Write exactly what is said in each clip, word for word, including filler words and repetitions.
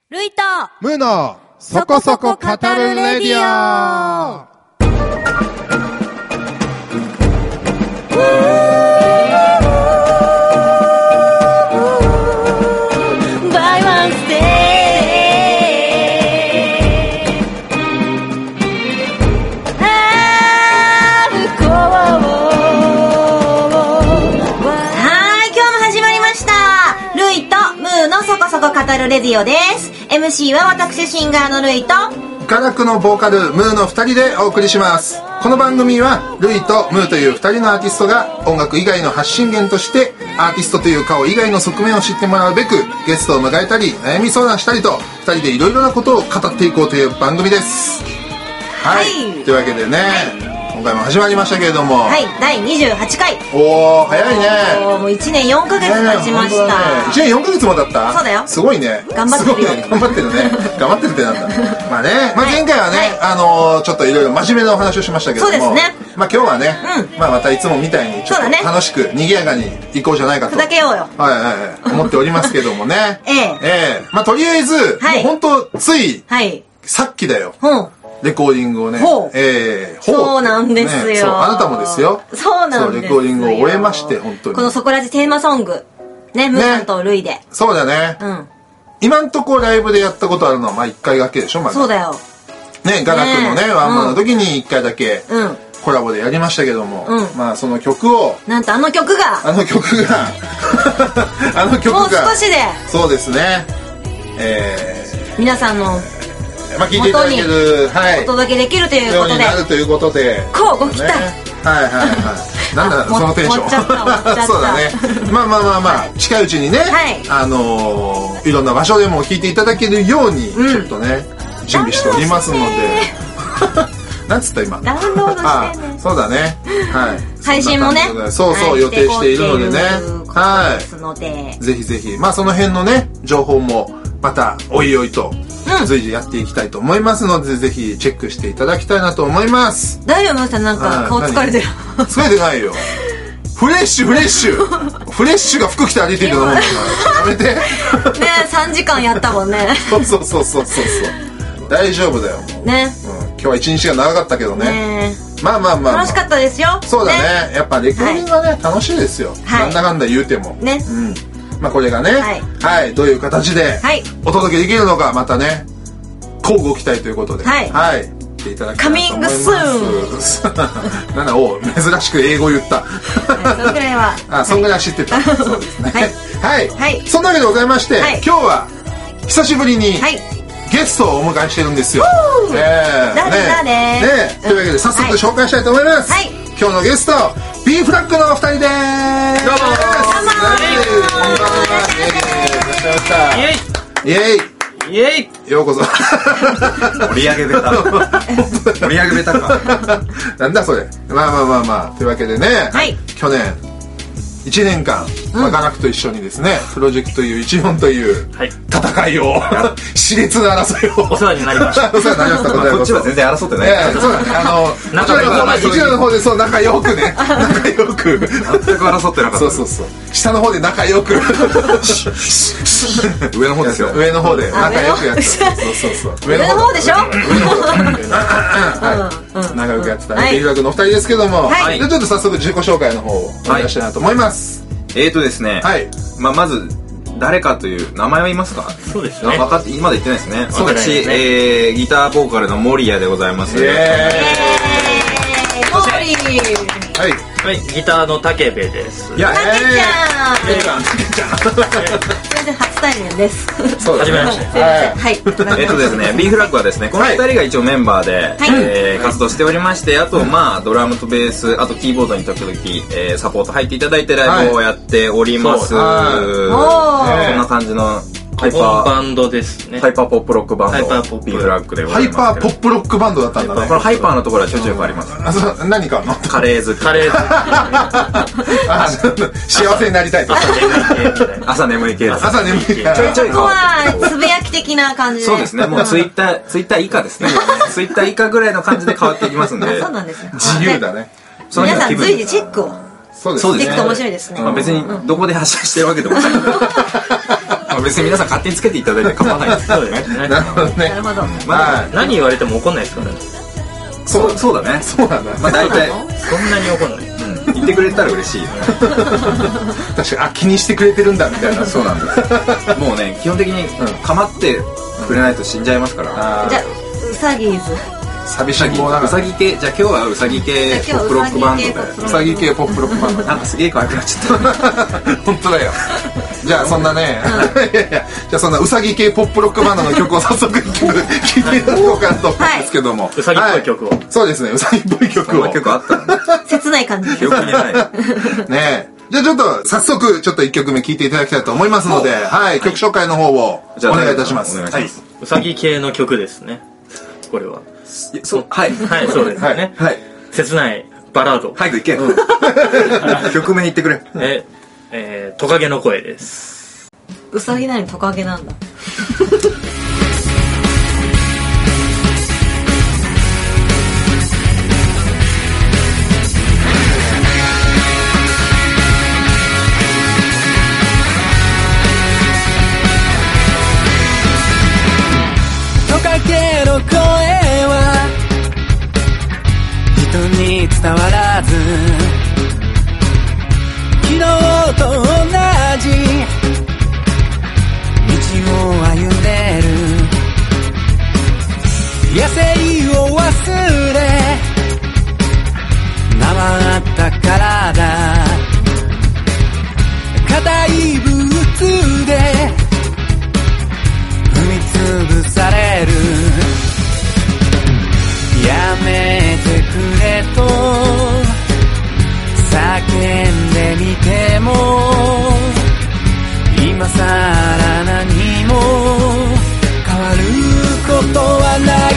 ルイとムーのそこそこ語るレディオ。 バイワンステー歩こう。はい、今日も始まりました。ルイとムーのそこそこ語るレディオです。エムシー は私シンガーのルイとガラクのボーカルムーのふたりでお送りします。この番組はルイとムーというふたりのアーティストが音楽以外の発信源としてアーティストという顔以外の側面を知ってもらうべくゲストを迎えたり悩み相談したりとふたりでいろいろなことを語っていこうという番組です。はい、はい、というわけでね、はい、今回も始まりましたけれども、 はい、だいにじゅうはちかい。 おー、早いね。 もういちねんよんかげつ経ちました、 ねね、いちねんよんかげつも経った。 そうだよ。 すごいね。 頑張ってるよ。 ね、頑張ってるね。頑張ってるってなんだ。まあね、まあ、前回はね、はい、あのー、ちょっといろいろ真面目なお話をしましたけども、 そうですね。 まあ今日はね、うん、まあまたいつもみたいにちょっと楽しく賑やかに行こうじゃないかと、 ふざけようよ、 はいはいはい、思っておりますけどもね。 ええええ、まあとりあえず、はい、もう本当つい、はい、さっきだよ。うんレコーディングをね、 ほう、 えー、 ほうそうなんですよ、ね、 そうあなたもですよ。 そうなんですよ。 レコーディングを終えまして本当にこのそこらじテーマソングね、ムーさんとルイで、ね、 そうだね、うん、今んとこライブでやったことあるのはまあいっかいだけでしょ、まだ。そうだよね、ガラクのね、ねワンマンの時にいっかいだけ、うん、コラボでやりましたけども、うん、まあその曲をなんとあの曲があの曲があの曲がもう少しでそうですね、えー、皆さんのまあ聞いていただける、 はい、お届けできるということで、 なるということで、 こうご期待、 ね、はいはいはいなんだそのテンションそうだね。まあまあまあまあ、はい、近いうちにね、はい、あのー、いろんな場所でも聞いていただけるように、うん、ちょっとね準備しておりますのでなんつった今ダウンロードしてね。 そうだね、はい、 配信もねそうそう、はい、予定しているのでね、 はい、 ぜひぜひまあその辺のね情報もまたおいおいと随時やっていきたいと思いますので、ぜひチェックしていただきたいなと思います。 大丈夫？ムーさんなんか顔疲れてる。 疲れてないよ。フレッシュフレッシュフレッシュが服着て歩いてるようなもんだからやめてねえさんじかんやったもんねそうそうそうそうそうそう大丈夫だよね、うん、今日は一日が長かったけど ね, ねまあまあまあ、まあ、 楽しかったですよ。 そうだ ね, ねやっぱレコーディングはね、はい、楽しいですよ、はい、なんだかんだ言うてもね、うんまあ、これがね、はい、はい、どういう形でお届けできるのかまたね交互期待ということで、はい、はい、来ていただきたいと思います。 カミングスーンなんだお珍しく英語言った。 そんぐらいは。 あ、そんぐらい知ってた。そうですね。はい、はい、そんなわけでございまして、はい、今日は久しぶりにゲストをお迎えしてるんですよ。 えー、誰誰？ ね、ね、というわけで早速紹介したいと思います。はい、今日のゲスト B フラッグのお二人です。 どうも。 こんばんは。イエイ。イエイ。 イエイようこそ盛り上げベタ盛り上げベタかなんだそれ。まあまあまあまあというわけでね、はい、去年いちねんかん、うんまあ、ガラクと一緒にですねプロジェクト ユーいちよん という戦いを、はい、熾烈な争いをお世話になりましたお世話になりましたまあ、こっちは全然争ってない、 えー、そうだねあの仲良くうちらの方でそう仲良くね仲良く全く争ってなかった。 そうそうそう下の方で仲良く上の方ですよ上の方で仲良くやってたそうそうそう上の方でしょ上の方で仲良くやってたビーフラッグのお二人ですけども、はい、でちょっと早速自己紹介の方をお願いしたいなと思います。 えーとですね、はいまあ、まず誰かという名前は言いますか。 そうですね。 分かってまだ言ってないですね。私、えー、ギターボーカルの森谷でございます。イエーイ。 モーリー。 はい。はい、ギターの竹部です。 いや、竹ちゃん。竹ちゃん。全然初対面です。 そうですね。はじめまして。 はい。 えっとですね、B フラッグはですね、この二人が一応メンバーで、えー、活動しておりまして、あとまあドラムとベース、あとキーボードに時々、えー、サポート入っていただいてライブをやっております。そんな感じの。ハイパーバンドですね。ハイパーポップロックバンド。ハイパーポップ B フラッグでございます。 ハイパーポップロックバンドだったんだね。 このハイパーのところはちょいちょいあります。 あ、そう、何かのカレー好き。カレー好き。幸せになりたいと。 朝眠い系。 朝眠い系。 ちょいちょい。 ここはつぶやき的な感じで。 そうですね。もうツイッター、ツイッター以下ですね。ツイッター以下ぐらいの感じで変わっていきますんで。 そうなんですね。 自由だね。 皆さん随時チェックを。 そうですね。 していくと面白いですね。 別にどこで発信してるわけでもない。 別に皆さん勝手につけていただいて構わないです。 そうですね。 なるほどね。 なるほど。 まあ何言われても怒んないですからね。 そうそうだね。 そうなんだ。 まあ大体そんなに怒んない。 言ってくれたら嬉しいよね。 確かに、あ、気にしてくれてるんだみたいな。 そうなんだ。もうね基本的に構ってくれないと死んじゃいますから。 じゃあウサギーズ。 寂しいもうさぎ系、じゃあ今日はうさぎ系ポップロックバンドでうさぎ系ポップロックバンドなんかすげえ可愛くなっちゃった本当だよ。じゃあそんなね、いやいやじゃあそんなうさぎ系ポップロックバンドの曲を早速一曲聴いていただこうかなと思うんですけども、 うさぎっぽい曲を、 そうですね、うさぎっぽい曲を。 こんな曲あったの切ない感じ。 記憶にないね。じゃあちょっと早速ちょっといっきょくめ聴いていただきたいと思いますので、はい、曲紹介の方をお願いいたします。はい。 うさぎ系の曲ですね、これは。 そう、はいはいそうですね。 はい切ないバラード。 早く行け。曲名言ってくれ。 ええー、トカゲの声です。 うさぎなのにトカゲなんだ。 トカゲの声は人に伝わらず、昨日と同じ道を歩んでる。野生を忘れ回ったからだ。硬いブーツで踏みつぶされる。やめてくれと叫んでみても今さら何も変わることはない。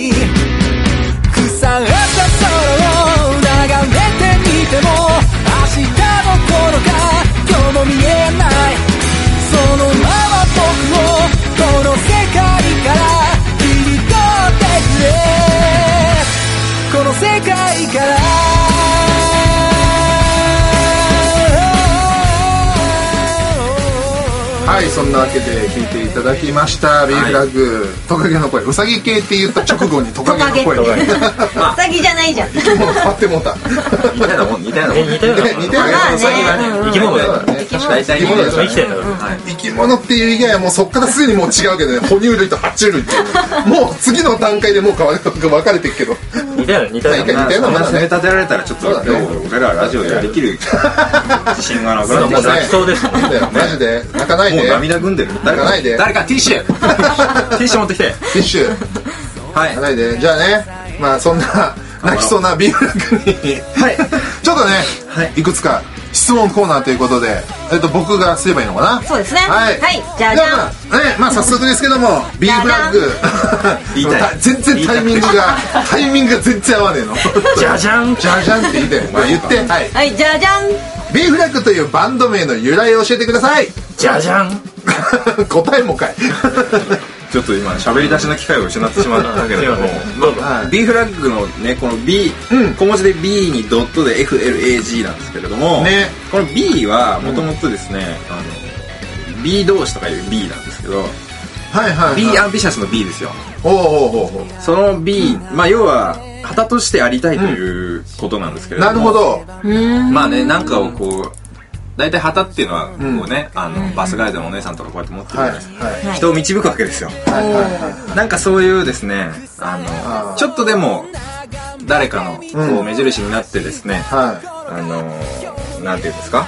腐った空を眺めてみても明日どころか今日も見えない。そのまま僕をこの世界から切り取ってくれ。この世界からはい、そんなわけで聴いていただきました B フラッグ、トカゲの声。うさぎ系って言った直後にトカゲの声。 うさぎじゃないじゃん。 生き物変わってもうた。 似たようなもん、似たようなもん。 似たようなもん。 似たようなもん。 うさぎはね、生き物だよね。大体生き物だよ。 生きてるんだろ。 生き物っていう以外はもうそっからすでにもう違うけどね、哺乳類と爬虫類っていうもう次の段階でもう分かれてるけど、 似たような似たような。 似たようなもんだね。 攻め立てられたらちょっと俺らラジオやりきる自信がなくなってきた。 泣きそうですね。 マジで泣かないで。 もう涙ぐんでる。誰か誰かティッシュティッシュ持ってきて。 ティッシュはい、泣かないで。じゃあね、まあそんな泣きそうなビーフラッグにはいちょっとね、いくつか質問コーナーということで、えっと僕がすればいいのかな。 そうですね。 はい、 じゃあじゃあね、まあ早速ですけども、ビーフラッグ全然タイミングがタイミングが全然合わねえの。 じゃじゃんじゃじゃんって言って、まあ言って、はいはい、じゃじゃん。 ビーフラッグというバンド名の由来を教えてください。 じゃじゃん答えもかい。 ちょっと今喋り出しの機会を失ってしまったけれども、ビーフラッグのね、この B、小文字で B にドットで エフエルエージー なんですけれども、この B はもともとですね、あの B 同士とかいう B なんですけど、B アンビシャスの B ですよ。その B、まあ要は旗としてありたいということなんですけれども、なるほど。まあね、なんかをこう大体旗っていうのはこうね、あのバスガイドのお姉さんとかこうやって持ってるじゃないですか。人を導くわけですよ。なんかそういうですね、あのちょっとでも誰かのこう目印になってですね、あのなんていうんですか、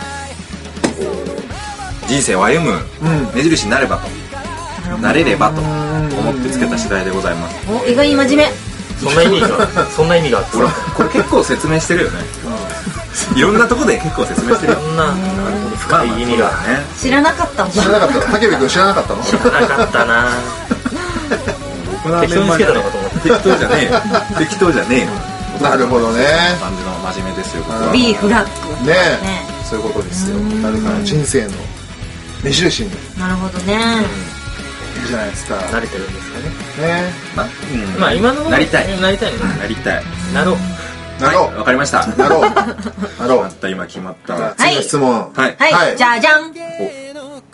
人生を歩む目印になればと、なれればと思ってつけた次第でございます。 お、意外に真面目。 そんな意味がそんな意味があって、 これ結構説明してるよね。いろんなとこで結構説明してるよ。 そんな深い意味がね。 知らなかったんだ。 知らなかった。竹部君知らなかったの？ 知らなかったな。適当につけたのかと思って。 適当じゃねえよ。適当じゃねえよ。 なるほどね。 感じの真面目ですよ。 ビーフラッグ。 ねえ。そういうことですよ。誰かの人生の目印に。 なるほどね。 いいじゃないですか。 慣れてるんですかね。 ね。 まあ今のなりたい。 なりたいね。 なりたい。 なろう。 はい、わかりました。 なろう。なろう。 また今決まった。 次の質問。 はい。はい。じゃじゃん。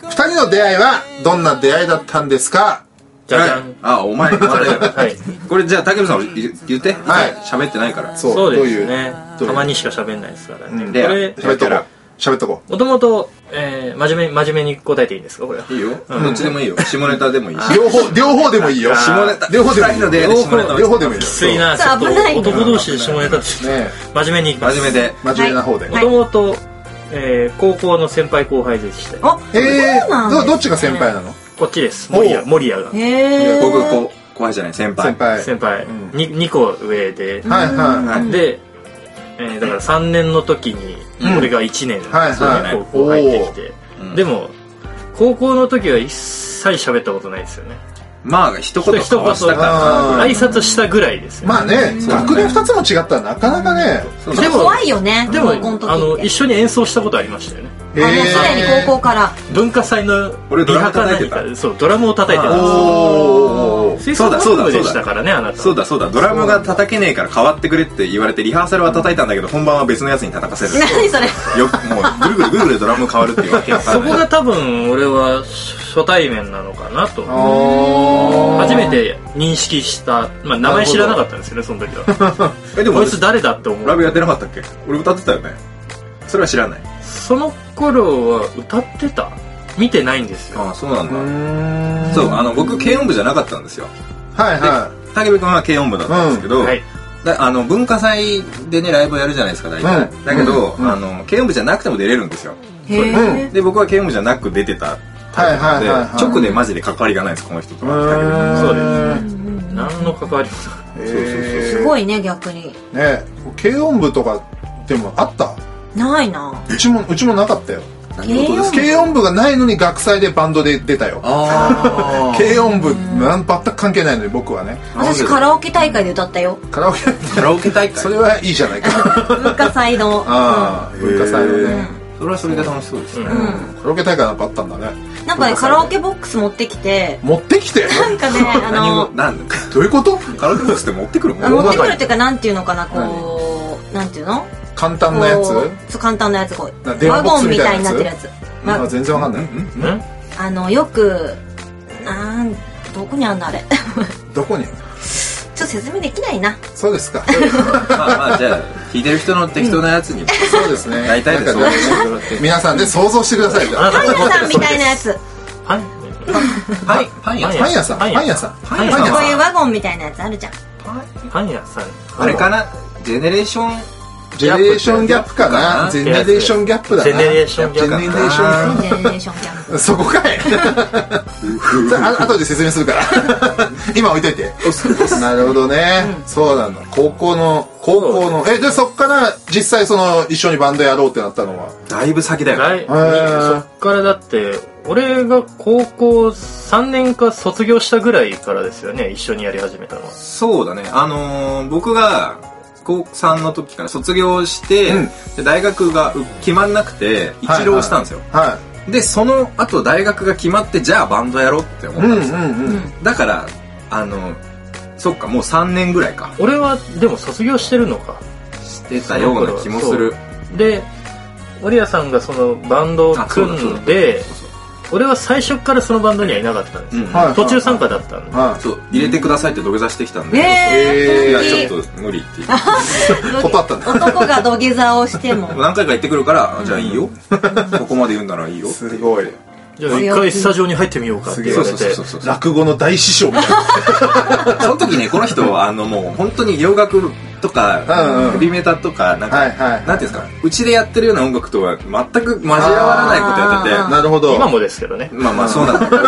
ふたりの出会いはどんな出会いだったんですか？ じゃじゃん。 あ、お前、まだよ。 はい。 これじゃあ、竹部さん言って。 はい喋ってないから。 そうそうどういうですね。 どういうたまにしか喋んないですからね。 うんこれ、 喋っとこう喋っとこもともと、えー、真面目に、真面目に答えていいんですかこれは。 いいよ。どっちでもいいよ。下ネタでもいいし。 う両方両方でもいいよ。 下ネタ。 両方でもいい二人の出会いで下ネタ。 両方でもいいよ。 きついな、ちょっと危ないな男同士で下ネタって。 ね真面目にいきます。 真面目で。 真面目な方で。 もともと、えー、高校の先輩後輩でして。 あ、 えー、 そうなんですねどどっちが先輩なの？ こっちです。森谷、森谷が。 へー。 僕、こう、後輩じゃない、先輩。 先輩。 先輩、 うんににこ上で。 はいはいはい。 で、えー、だからさんねんの時に、 うん俺がいちねん、 はいはいそうだね高校入ってきて。 うんでも、高校の時は一切喋ったことないですよね。 まあ、一言交わしたかあー挨拶したぐらいですよ、 まあね、学年二つも違ったらなかなかね。 ら。 でも怖いよね。 でも高校の時ってあの一緒に演奏したことありましたよね。 へあ、もうすでに高校から。 文化祭の俺ドラム叩いてたリハか何かそうドラムを叩いてたんですよ。 おー。 吹奏楽部でしたからね、あなた。 そうだそうだ、ドラムが叩けねえから変わってくれって言われて、リハーサルは叩いたんだけど、本番は別のやつに叩かせる。 何それ。 よく、もう、ぐるぐるぐるぐるドラム変わるっていうわけわかんない。 そこが多分俺は初対面なのかなと。 あ初めて認識した、まあ名前知らなかったんですよね、その時は。 え、でもこいつ誰だって思う。 ライブやってなかったっけ？俺歌ってたよね。それは知らない。 その頃は歌ってた？見てないんですよ。 ああ、そうなんうだ。 ーん。 そう、あの、僕、軽音部じゃなかったんですよ。 はいは竹部君は軽音部だったんですけど、 はい。 だあの文化祭でねライブをやるじゃないですか大体、 うんだけど、 うんあの軽音部じゃなくても出れるんですよ。 へー。 で僕は軽音部じゃなく出てたタイプなので、 はいはいはいはい直でマジで関わりがないですこの人とい。 は。 そうです。 何の関わりもない。 へーすごいね、逆に。 ね、軽音部とかでもあった？ ないな。 うちもうちもなかったよ。 何事ですか？ 軽音部がないのに学祭でバンドで出たよ。 あー軽音部なん全く関係ないのに僕はね。 私カラオケ大会で歌ったよ。 カラオケカラオケ大会それはいいじゃないか。 文化祭の。 ああ、文化祭のへね。 それはそれで楽しそうですね。 うん。 カラオケ大会なんかあったんだね。 なんかね、カラオケボックス持ってきて、 持ってきてなんかね、あ何をの、 なんどういうこと？ カラオケボックスって持ってくるもん。 持ってくるっていうか、なんていうのかな、こう、なんていうの簡単なやつ？ こうそう簡単なやつ、こう。 な電話ワボックスみゴンみたいたいなやつになってるやつ。まあ全然わかんない。 んあの、よく、あーどこにあんのあれ。 どこに？ ちょっと説明できないな。 そうですか。 まあまあじゃあ聞いてる人の適当なやつに、 そうですね。 大体でそうなんかね皆さんで想像してください。 あなたパン屋さんみたいなやつ。 パンパンパン屋さんパン屋さん、パン屋さん。 パン屋さんこういうワゴンみたいなやつあるじゃん。 パン屋さん。 あれかなジェネレーションジェネレーションギャップかな。ジェネレーションギャップだな。 ジェネレーションギャップジェネレーションギャッジェネレーションキャンプ。 プ。そこかい。あ後で説明するから。今置いといて。なるほどね。そうなんだ。高校の、高校の、え、で、そっから実際その、一緒にバンドやろうってなったのは。 だいぶ先だよ。 来ーそっからだって俺が高校さんねんか卒業したぐらいからですよね一緒にやり始めたのは。 そうだね。あのー僕が高さんの時から卒業して、 うんで大学がう決まんなくて一浪したんですよ。 はでその後大学が決まってじゃあバンドやろうって思い。うんうんったんですよ。 うん。 だからあのそっかもうさんねんぐらいか俺はでも卒業してるのか。 してたような気もする。 そうで森谷さんがそのバンドを組んでそうそう俺は最初からそのバンドにはいなかったんですよ、 うんはい途中参加だったんで、 はそう入れてくださいって土下座してきたんで、 えいやー、 ちょっと無理って言ってと断ったんだ男が土下座をしても。 何回か言ってくるから、じゃあいいよここまで言うんならいいよい。すごい。 じゃあ一回スタジオに入ってみようかって言われてそうそうそうそう落語の大師匠みたいな。 その時ねこの人あのもう本当に洋楽とかうんうんヘビメタとかなんか、 はいはいなんていうんですかうちでやってるような音楽とは全く交わらないことやっててなるほど。 今もですけどねまあまあそうなんだけど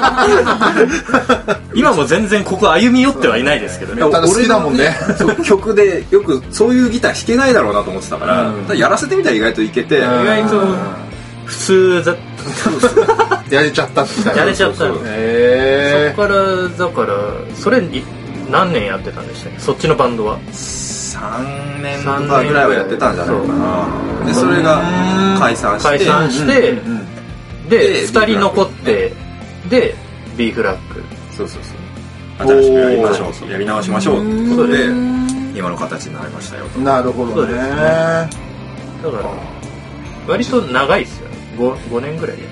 今も全然ここ歩み寄ってはいないですけどねただ好きだもんね。 そう曲でよくそういうギター弾けないだろうなと思ってたから、 うんただやらせてみたら意外といけて、 意外と普通だやれちゃったって感じ。 やれちゃったそうそうそうへそっからだからそれい何年やってたんでしたっけそっちのバンドは。 さんねんとかぐらいはやってたんじゃないかな。でそれが解散して解散して、 うんうんででふたり残ってで B フラッグそうそうそう新しくやりましょうやり直しましょうってことで今の形になりましたよと。 なるほどね。 そうですだから割と長いですよね 5, 5年ぐらいや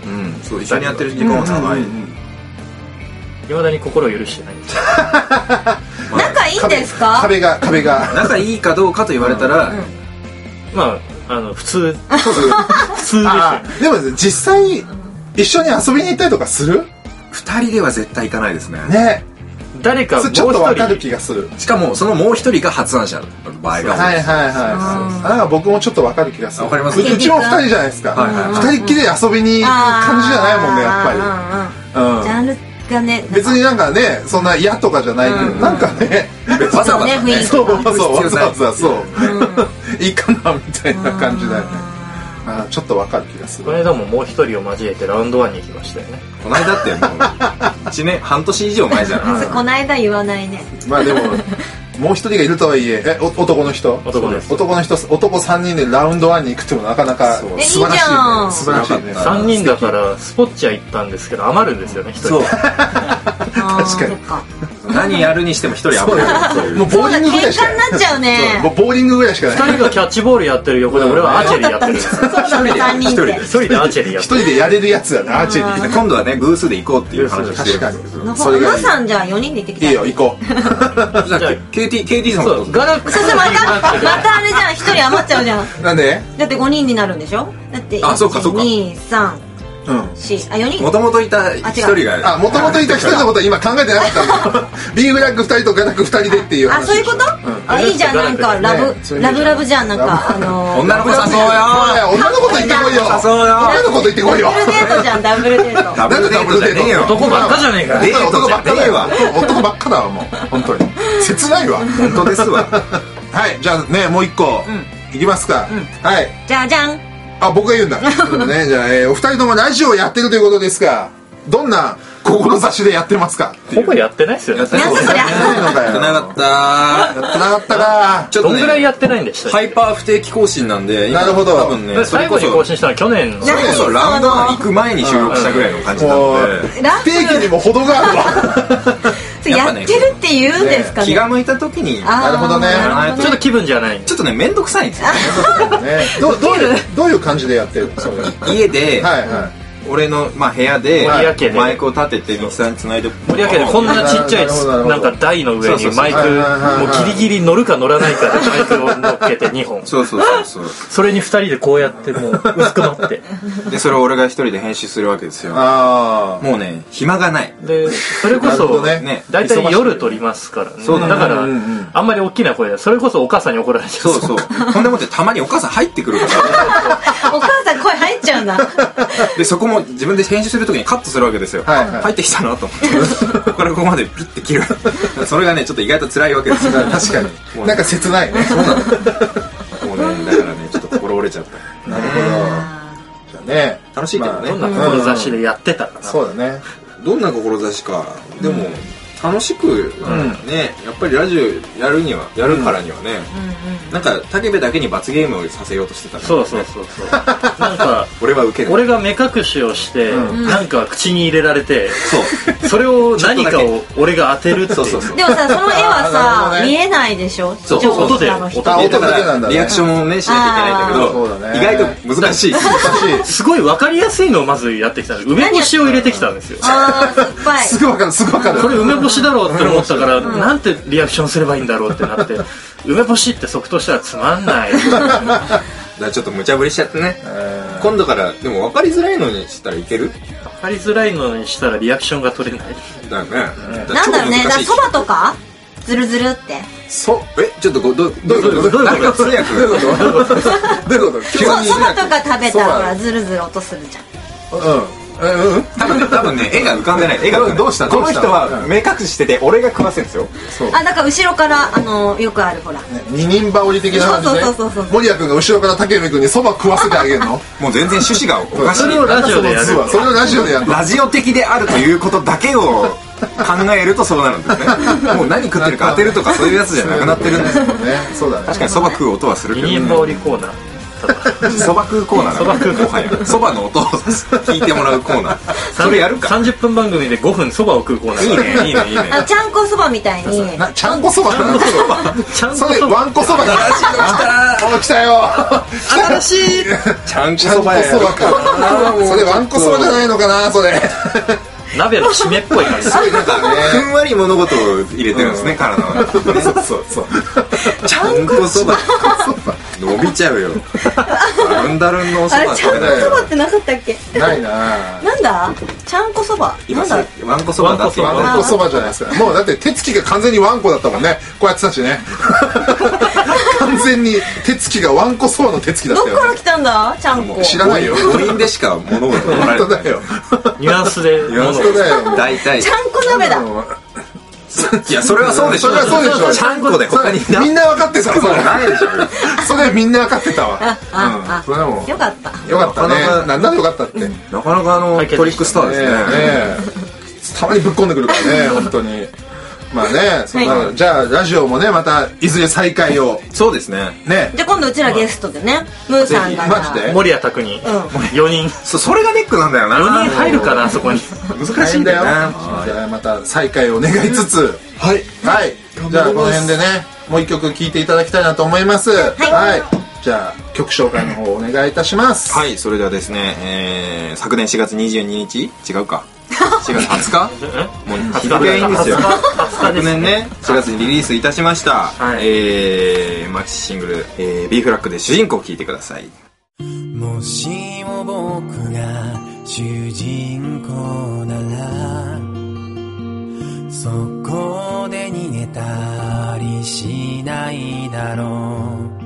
うん、そう一緒にやってる時間は長い。 いまだに心を許してないんですよ。 仲いいんですか？ 壁が壁が仲いいかどうかと言われたら、 まああの普通普通ですよ。 でも実際一緒に遊びに行ったりとかする？ 二人では絶対行かないですね。 ね。 誰かもう一ちょっとわかる人気がする。 しかもそのもう一人が発案者の場合が多い。 はいはいはい。なんか僕もちょっとわかる気がする。 わかります。 うちも二人じゃないですか。二人っきりで遊びに行く感じじゃないもんね、やっぱり。 ジャンルがね、 別になんかね、そんな嫌とかじゃないけど、なんかね、 わざわざね、雰囲気そうそう、わざわ必ざそう、いいかなみたいな感じだよね。あ、ちょっとわかる気がする。 この間ももう一人を交えてラウンドワンに行きましたよね。 この間ってもう一年半年以上前じゃない。 この間言わないね。 まあでももう一人がいるとはいえ、え、お男の人？ 男です。 男の人、男三人でラウンドワンに行くってもなかなか素晴らしいね。素晴らしいね。 三人だからスポッチャ行ったんですけど余るんですよね、一人。 そう。 確かに。 何やるにしても一人余る。 もうボーリングぐらいしか喧嘩になっちゃうね。 もうボーリングぐらいしかない。 二人がキャッチボールやってる横で俺はアーチェリーやってるんです。 そうだね、三人で。 一人でアーチェリーやってる。 一人でやれるやつやな、アーチェリー。 今度はね、ブースで行こうっていう話をしてるんですけど。 それが皆さんじゃあよにんで行ってきた。 いいよ、行こう。 じゃあ ケーティー ケーティー さんもガラクそうそう、またまたあれじゃん、一人余っちゃうじゃん。 なんで？ だってごにんになるんでしょ？だってあそうかそうかいち、に、さん、 うん。 よん、あ、よにん。 もともといた一人があ、もともといた一人のことは今考えてなかったんだ。ビーフラッグ二人とガラク二人でっていう話。 あ、そういうこと？あ、いいじゃん、なんかラブラブラブじゃん、なんかあの女の子誘おうよ。 女の子と行ってこいよ。 誘おうよ。 女の子と行ってこいよ。 ダブルデートじゃん、ダブルデート。 ダブルデートじゃねえよ。 男ばっかじゃねえか。 デートじゃねえわ。 男ばっかだわ、もう。本当に。切ないわ。 本当ですわ。 はい、じゃあね、もう一個。いきますか。はい。 じゃあじゃん。 あ、僕が言うんだ。ね、じゃあ、えー、お二人ともラジオをやってるということですが、どんな志でやってますか？ ほぼやってないですよね。 やってないなんだそりゃ。 やってなかった。 やってなかったか。 ちょっとどんぐらいね、 やってないんでしたっけ？ ハイパー不定期更新なんで、 なるほど多分ね、そ最後れこそに更新したのは去年の。 それこそラウンドワン行く前に収録したぐらいの感じなもうので、 ラ不定期にも程があるわ。 それやってるって言うんですかね。 気が向いた時にあーなるほどねやらないとちょっと気分じゃないんで。 ちょっとね、めんどくさいんですよね。 ね、どどういうどういう感じでやってるの？それ。 家で、 はいはい。 俺の、まあ、部屋で森脇でマイクを立ててミキサーにつないで森脇でこんなちっちゃいなんか台の上にマイクもうギリギリ乗るか乗らないかでマイクを乗っけてにほん。 そうそうそうそうそれにふたりでこうやってもう薄くなって。 でそれを俺が一人で編集するわけですよ。 ああ。 もうね、暇がない。 でそれこそなるほどねね、 大体夜撮りますからね。 そうだねだからうんうんうんあんまり大きな声でそれこそお母さんに怒られちゃう。 そうそう。ほんでもってたまにお母さん入ってくるかお母さん声入っちゃうんだ。 ら。で、そこも自分で編集するときにカットするわけですよ。 はいはい入ってきたなと思って。ここからここまでピッて切る。それがね、ちょっと意外と辛いわけですよ。 確かに。なんか切ないね。 そうなの。もうね、だからね、ちょっと心折れちゃった。 なるほど。じゃあね。 楽しいけどね。 どんな志でやってたかな。 そうだね。 どんな志か。でも、楽しく、ね、やっぱりラジオやるには、やるからにはね、なんか、武部だけに罰ゲームをさせようとしてたんだよね。 そうそうそうそう。なんか俺は受ける。 俺が目隠しをして、なんか口に入れられて、 そう。 それを何かを俺が当てるっていう。 そうそうそう。 でもさ、その絵はあーなるほさ、 どね見えないでしょ？ そう視聴者の人音であ、音だからだけなんだね。 リアクションをねしなきゃいけないんだけあーそうだねど、意外と難しい。 難しい。 すごい分かりやすいのをまずやってきたんです。梅干しを入れてきたんですよ。 あー、酸っぱい。 すぐわかる、すぐわかる。 これ梅干しだろうって思ったから、なんてリアクションすればいいんだろうってなって、梅干しって即答したらつまんない。 だからちょっと無茶ぶりしちゃってね。今度からでも分かりづらいのにしたらいける？ 分かりづらいのにしたらリアクションが取れない。 だよね。 なんだろうね、だからそばとかズルズルって。 そ、 え、ちょっとこうどうどういうことどういうこと？通訳。 どういうことどういうことどういうこと急に。 そばとか食べたそばらほらズルズル音するじゃん。 うん。え、うん多分多分ね、絵が浮かんでない。絵が浮かんでない。 どうしたこの人どうしたは目隠ししてて俺が食わせるんですよ。 そう。 あ、だから後ろからあのよくあるほら。 二人羽織的な感じでそうそうそうそう森谷君が後ろから竹海君にそば食わせてあげるの？ もう全然趣旨がおかしい。 それをラジオでやるその図はそれをラジオでやるの？ ラジオ的であるということだけを考えるとそうなるんですね。もう何食ってるか当てるとかそういうやつじゃなくなってるんですよ。 ね、そうだね。 確かにそば食う音はするけどね。 二人羽織コーナー。 そば食うコーナーそば食うもはやそばの音を聞いてもらうコーナーそれやるかさんじゅっぷん番組でごふんそばを食うコーナー。 いいねいいねいいねあちゃんこそばみたいになちゃんこそばちゃんこそばちゃんこそれそばわんこそばだ。お来たよ。 新しいちゃんこちゃんこそばやそばか。それわんこそばじゃないのかなそれ。 鍋の締めっぽい感じ。 すごいなんかふんわり物事を入れてるんですね、体の中にね。 そうそうそう。 ちゃんこそば伸びちゃうよ。ダルンダルンのおそあれちゃんこば食べないそばってなかったっけ？ ないな。 なんだ？ちゃんこそばなんだ？ わんこそばだって言われわんこそばじゃないですか。もうだって手つきが完全にわんこだったもんね。こうやってたしね。完全に手つきがわんこそばの手つきだったよ。 どっから来たんだ？ちゃんこ。 知らないよ。 母音でしか物事を本当だよ。 ニュアンスでニュアンス本当だよ。 大体ちゃんこ鍋だ。 いやそれはそうでしょ。 それはそうでしょ。 ちゃんこで他にそれみんな分かってた。それないでしょ。 それみんな分かってたわ。 ああうん。それはもあよかった。 うよかったねなかな。かなんだよかったって。ねなかなかあの解決トリックスターですね。 えたまにぶっ込んでくるからね本当に。まあね、そんなじゃあラジオもねまたいずれ再開をそうですね。 ね。 じゃあ今度うちらゲストでね、ムーさんが。 マジで森谷拓によにんそそれがネックなんだよな。 よにん入るかな、そこに。 難しいんだよな。 じゃあまた再開を願いつつ、はいはい。じゃあこの辺でねもう一曲聴いていただきたいなと思います。はい。じゃあ曲紹介の方お願いいたします。 はい、それではですね、えー、昨年しがつにじゅうににち違うか。しがつはつかもう日付がいいんですよ。昨年ね、しがつにリリースいたしました。 はいえー、マキシシングル、えー、B フラッグで主人公を聴いてください。 もしも僕が主人公ならそこで逃げたりしないだろう。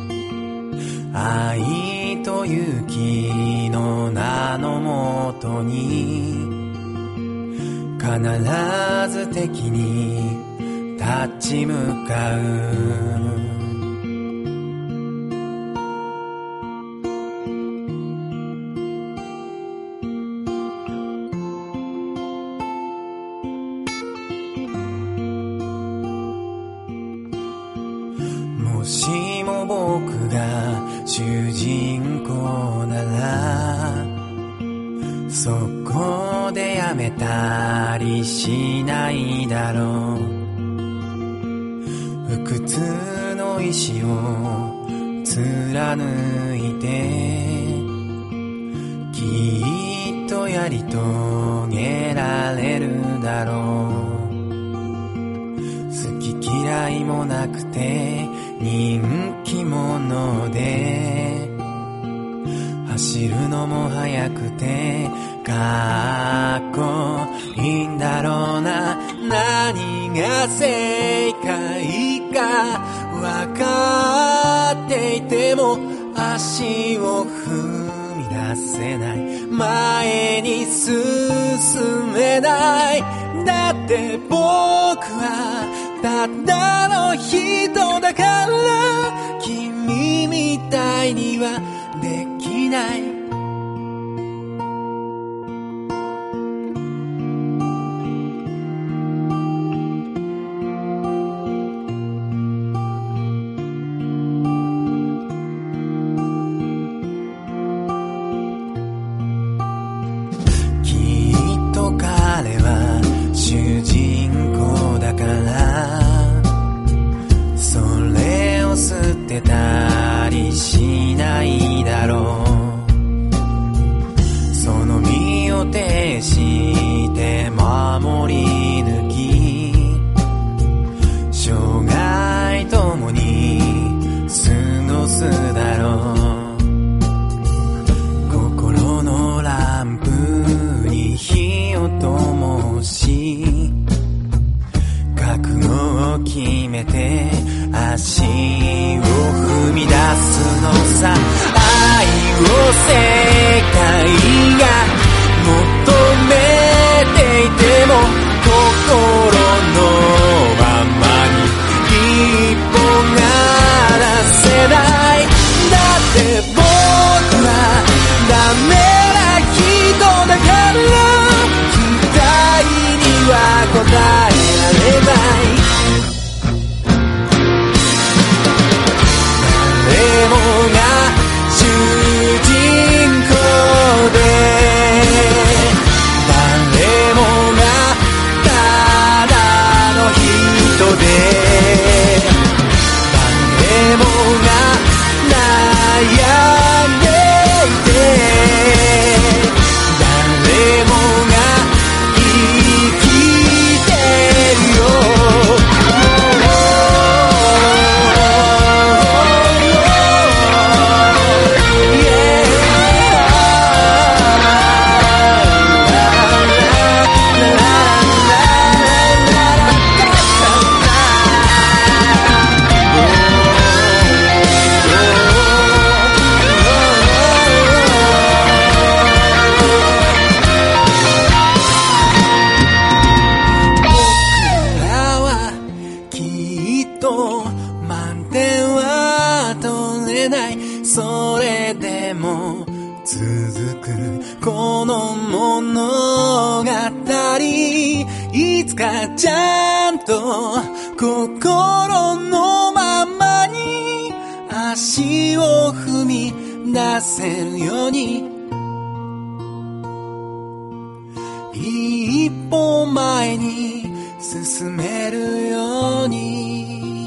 愛と勇気の名のもとに必ず敵に立ち向かう。もしも僕が主人公ならそこでやめたりしないだろう。不屈の意志を貫いてきっとやり遂げられるだろう。好き嫌いもなくて人気者で走るのも速くてかっこいいんだろうな。何が正解か分かっていても足を踏み出せない。前に進めない。だって僕はただの人だから君みたいにはできない。きっと彼は主人公だからそれを捨てたりしないだろう。その身を挺して守り抜き生涯共に過ごすだろう。心のランプに火を灯し覚悟を決めて足を踏み出すのさ。愛を世界が求めていても心のままに一歩が出せない。だって僕はダメな人だから期待には応えられない。誰もがれないそれでも続くこの物語いつかちゃんと心のままに足を踏み出せるように一歩前に進めるように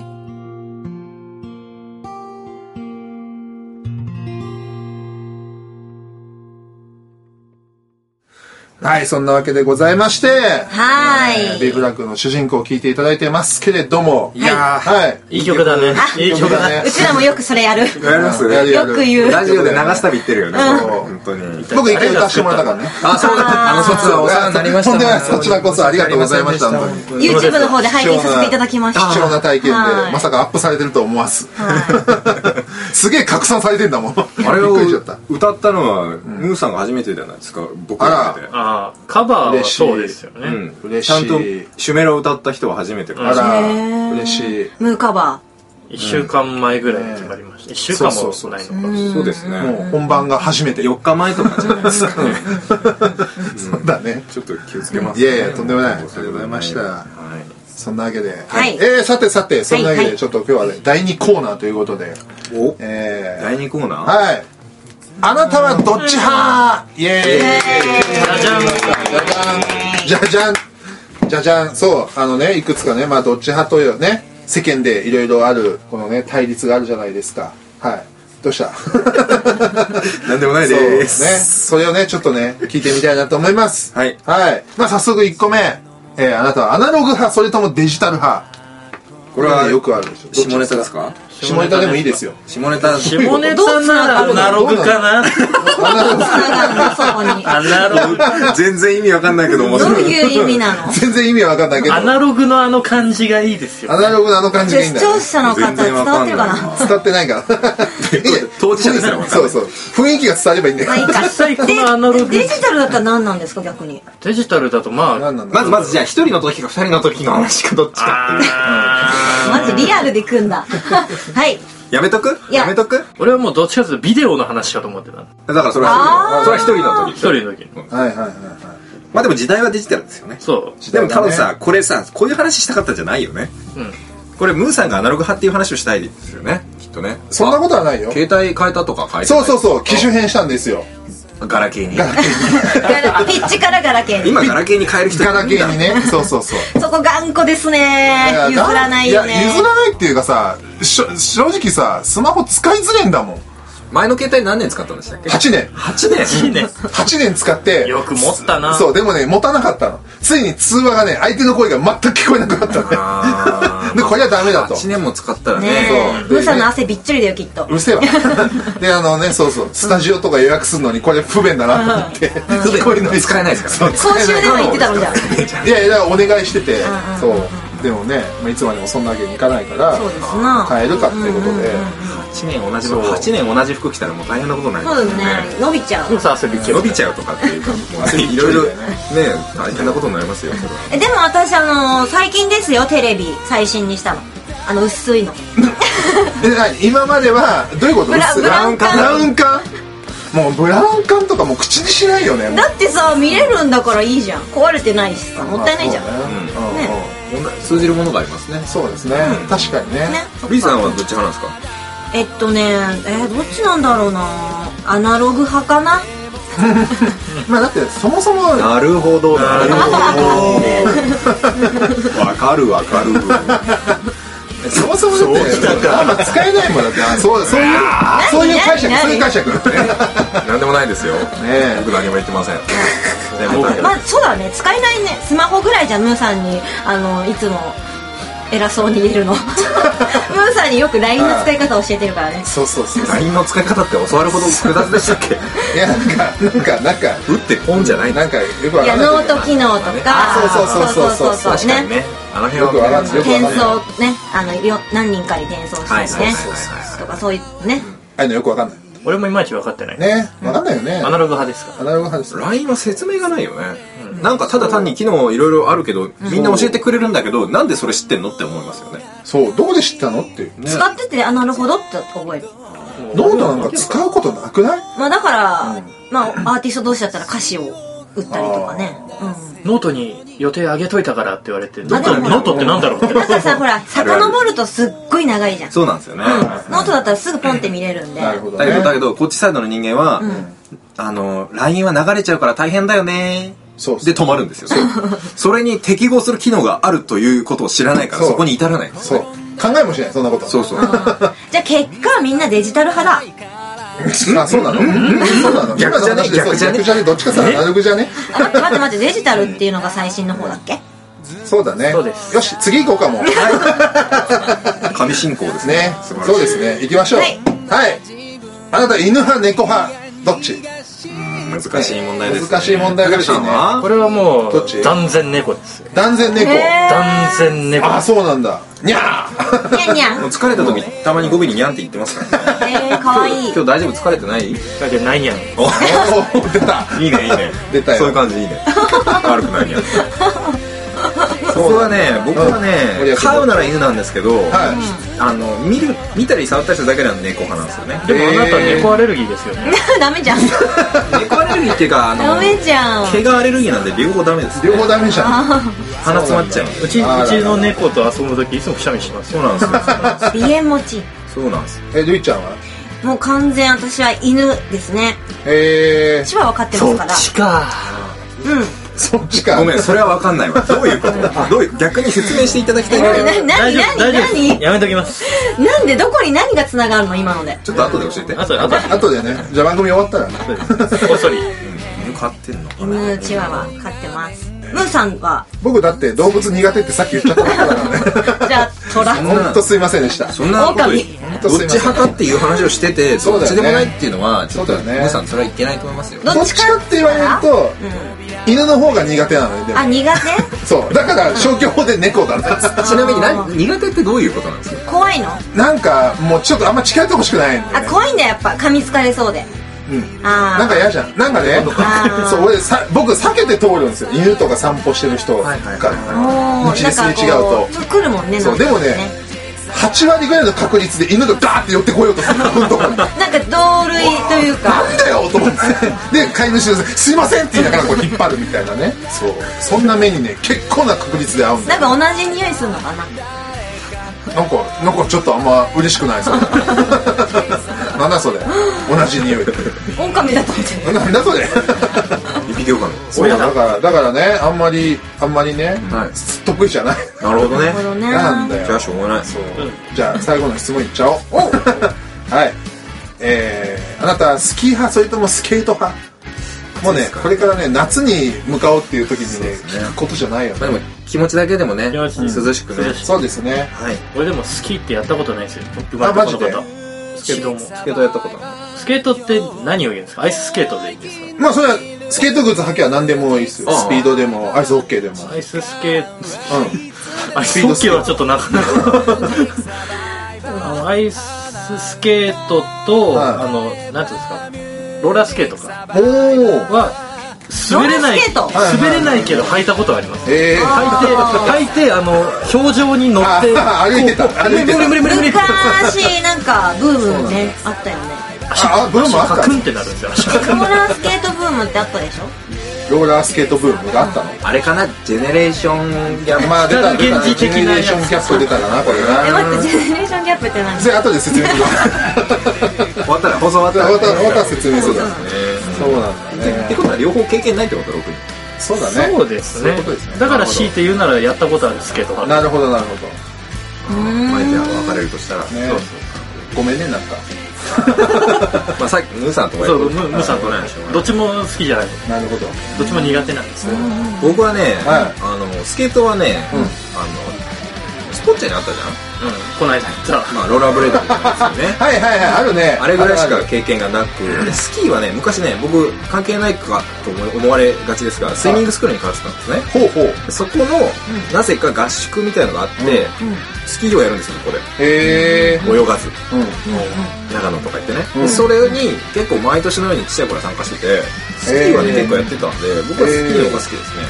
はい、そんなわけでございまして、 はい。 ベイブラックの主人公を聞いていただいてますけれども、 いやー、 はい。 いい曲だね。いい曲だね。 うちらもよくそれやる。 やりますやるやるよく言う。 ラジオで流すたび言ってるよね、本当に。 僕一回歌わせてもらったからね。 あ、そうだ、あの卒はお世話になりました。 とんでもないです。こちらこそありがとうございました。本当に YouTube の方で拝見させていただきました。 貴重な体験で、 はいまさかアップされてると思わず。すげえ拡散されてんだもん。 あれをびっくりしちゃった。 歌ったのは、ムーさんが初めてじゃないですか、僕が初めて。 ああ、カバーはそうですよね。 うん、 嬉しい。 ちゃんとシュメロを歌った人は初めてかあら。 ら、嬉しい。 ムーカバいっしゅうかんまえぐらいに決まりました。いっしゅうかんもないのか。 そうですね。 もう本番が初めて。 よっかまえとかじゃないですかね。 そうだね。 ちょっと気をつけます。 いやいや、とんでもない。ありがとうございました。 はい。 そんなわけで。 はいえー、さてさて、そんなわけで、 はいはいちょっと今日はね、だいにコーナーということで。 おえー、 だいにコーナーはい。あなたはどっち派イエーイじゃじゃんじゃじゃんじゃじゃんそうあのねいくつかねまあどっち派というね世間でいろいろあるこのね対立があるじゃないですかはいどうしたなんでもないそうねですそれをねちょっとね聞いてみたいなと思いますはいはいまあ早速いっこめ、えー、あなたはアナログ派それともデジタル派これはよくあるでしょ下ネタですか下ネタでもいいですよ下ネタ下ネタならアナログかなアナログそこに。 アナログ。 全然意味わかんないけど面どう白いいう意味なの？ 全然意味わかんないけどアナログのあの感じがいいですよ。 アナログのあの感じがいいん視だよ、ね、 聴者の方伝わってるかな？ 伝わってないから当事者ですよそうそう雰囲気が伝わればいいんだよ、 まあいいか。 実際このアナログでデジタルだったら何なんですか逆に？ デジタルだとまあ何なんだまずまずじゃあ一人の時か二人の時の話かどっちかっていうまずリアルで組んだ。はい。 やめとくいややめとく俺はもうどっちかというとビデオの話かと思ってた。 だからそれはそれは一人の時一人の時に。 はいはいはいはいまあでも時代はデジタルですよねそうでも多分さこれさこういう話したかったんじゃないよねうんこれムーさんがアナログ派っていう話をしたいですよねきっとねそんなことはないよ携帯変えたとか変えてそうそうそう機種変したんですよガラケーにガラピッチからガラケーに。 今ガラケーに変える人いるんだガラケーにねそうそうそうそこ頑固ですね。譲らないよね。 いや譲らないっていうかさしょ正直さスマホ使いづれんだもん前の携帯何年使ったんでしたっけはちねんはちねんいいね。 はちねん使ってよく持ったな。 そうでもね持たなかったのついに通話がね相手の声が全く聞こえなくなったのあねでこれはダメだとはちねんも使ったらねねえ。 そうムーさんの汗びっちょりだよきっと。 うるせえわであのねそうそうスタジオとか予約するのにこれ不便だなと思って聞こえない使えないですからね今週でも言ってたのじゃん。 いやいやだからお願いしててそうでもねまあいつまでもそんなわけにいかないからそうですな。 変えるかっていうことではちねん同じはちねん同じ服着たらもう大変なことになりますよそうですね。伸びちゃう。 さあ遊びちゃう。 伸びちゃうとかっていうかもういろいろね大変なことになりますよそれはえでも私あの最近ですよテレビ最新にしたの。あの薄いの。 で何今まではどういうことブラブラウン管ブラウン管もうブラウン管とかもう口にしないよねだってさ見れるんだからいいじゃん。壊れてないしさもったいないじゃん。 まあそうねうんねうん通じるものがありますねそうですね確かにねね。 リーさんはどっち派なんですかえっとねえーどっちなんだろうな。アナログ派かな。 まあだってそもそもなるほどなるほどわかるわかるそもそもだってあんま使えないもんだってあそうそういうそういう解釈何そういう解釈ねなんでもないですよえ僕何も言ってませんまあそうだね使えないね。スマホぐらいじゃんムーさんにあのいつも偉そうに言えるのムーさんによく ライン の使い方教えてるからね。 そうそうそうライン の使い方って教わるほど複雑でしたっけいやなんかなんかなんか打って本じゃないなんかよくわいやかんないノート機能とかそうそうそうそうそう確かにねあの辺よくわかんないよくわ転かんない送ねあのよ何人かに転送したりねはいはいはいはいとかそういうね。 ああいうのよくわかんない俺もいまいち分かってない。 ねわかんないよねアナログ派ですか？ アナログ派ですライン は説明がないよねなんかただ単に機能いろいろあるけどみんな教えてくれるんだけどなんでそれ知ってんのって思いますよねそうどこで知ったのっていう使っててあなるほどって覚える。 うノートなんか使うことなくない？ まあだから、まあアーティスト同士だったら歌詞を売ったりとかね。 ノートに予定あげといたからって言われて、ノートってなんだろうって。 だからさ、ほら、遡るとすっごい長いじゃん。 そうなんですよね。 ノートだったらすぐポンって見れるんで。 だけど、だけど、こっちサイドの人間は、あの、ライン は流れちゃうから大変だよね。で止まるんですよ。それに適合する機能があるということを知らないから、そこに至らない。 そう。考えもしない、そんなこと。 そうそう。 じゃあ結果みんなデジタル派だ。 あ、そうなの？そうなの？ 逆じゃね？逆じゃね？ 逆じゃね？どっちかさ、アナログじゃね？ あ、待って待って待って、デジタルっていうのが最新の方だっけ？ そうだね。 そうです。 よし、次行こうかも。 神進行ですね。 そうですね。行きましょう。はい。あなた犬派猫派どっち？ 難しい問題です。 難しい問題らしいね。 これはもう断然猫ですよ。 断然猫。 断然猫。 あ、そうなんだ。にゃー。にゃんにゃん。 疲れた時たまに語尾ににゃんって言ってますからね。 ええ、可愛い。 今日大丈夫？疲れてない？ 疲れてないにゃん。 おお、出た。 いいねいいね。 出たよ。 そういう感じいいね。悪くないにゃん。僕はね、僕はね、飼うなら犬なんですけど、あの見る見たり触ったりするだけなんで猫派なんですよね。 でもあなた猫アレルギーですよね。 ダメじゃん。 猫アレルギーっていうか、あのダメじゃん。 毛がアレルギーなんで両方ダメです。 両方ダメじゃん。 鼻詰まっちゃう。 うちうちの猫と遊ぶ時いつもくしゃみします。 そうなんですよ。 鼻炎持ち。 そうなんです。 え、ルイちゃんは？ もう完全私は犬ですね。 へえ。 千葉は飼ってますから。 そっちか。 うん。 そっちか。 ごめん、それは分かんないわ。どういうこと？どういう逆に説明していただきたいんだけど。 何何何何？ やめときます。 なんでどこに何が繋がるの今ので？ ちょっと後で教えて。 後で後で。 後でね。じゃあ番組終わったらね。 こっそり。 犬飼ってんの？ 犬チワワ飼ってます。ムーさんは？ 僕だって動物苦手ってさっき言っちゃったからね。 じゃあトラ。 本当すいませんでした。 そんなことどっち派かっていう話をしてて、どっちでもないっていうのはちょっとムーさんそれは言ってないと思いますよ。 どっちかって言われると犬の方が苦手なのね。 あ、苦手？そうだから消去法で猫だね。 ちなみに苦手ってどういうことなんですか？ 怖いの？ なんかもうちょっとあんま近寄ってほしくないんで。 あ、怖いんだやっぱ噛みつかれそうで。 うん、なんか嫌じゃん。なんかね、そう俺さ僕避けて通るんですよ。犬とか散歩してる人が道ですれ違うと。 来るもんね。 そうでもね、はちわりぐらいの確率で犬がダーって寄ってこようとする。なんか同類というか。 なんだよと思って。で飼い主がすいませんって言いながらこう引っ張るみたいなね。そうそんな目にね結構な確率で合うんだよ。 なんか同じ匂いするのかな。 なんかなんかちょっとあんま嬉しくないそれ。なんだそれ。同じ匂い。 オオカミだと思って。 なんだそれ。 一匹狼。 そうだからだからねあんまりあんまりね得意じゃない。 なるほどね。 なんだよ。 じゃあしょうがない。 そう。じゃあ最後の質問いっちゃおう。はい。えーあなたスキー派それともスケート派？もうねこれからね夏に向かおうっていう時にね聞くことじゃないよね。 でも気持ちだけでもね涼しくね。 そうですね。 はい。俺でもスキーってやったことないですよ。 あマジで。 スケートも。 スケートやったことない。 スケートって何を言うんですか？アイススケートでいいんですか？ まあそれはスケート靴履けば何でもいいですよ。スピードでもアイスホッケーでも。 アイススケート。 うん。 アイスホッケーはちょっとなかなか。あのアイススケートとあのなんていうんですか？ローラースケートかは滑れない滑れないけど履いたことがあります。履いて履いてあの氷上に乗って歩いてた歩いてた。 昔なんかブームねあったよね。 あブームあった。 カクンってなるんですよ。 ローラースケートブームってあったでしょ。 ローラースケートブームがあったの。 あれかなジェネレーションギャップ。 まあ出た出たジェネレーションギャップ出たかなこれな。 え待ってジェネレーションギャップって何？ それ後で説明する。 終わったら放送終わったら終わったら説明する。そうなんだね。 ってことは両方経験ないってことだろう。 そうだね。 そうですね。だから強いて言うならやったことあるスケート。 なるほどなるほど。 前で別れるとしたら。 ごめんねなんか。 まあさっきムーさんとそうムーさんとねどっちも好きじゃない。 なるほど。 どっちも苦手なんですよ。 僕はねあのスケートはねあのスポッチャにあったじゃん。 うん、この間言ったまあローラーブレードみたいなやつね。 はいはいはいあるね。 あれぐらいしか経験がなく、でスキーはね昔ね僕関係ないかと思われがちですがスイミングスクールに通ってたんですね。 ほうほう。 そこのなぜか合宿みたいのがあってスキーをやるんですよここで。 へえ。 泳がず長野とか行ってね。それに結構毎年のようにちっちゃい頃参加しててスキーはね結構やってたんで僕はスキーの方が好きですね。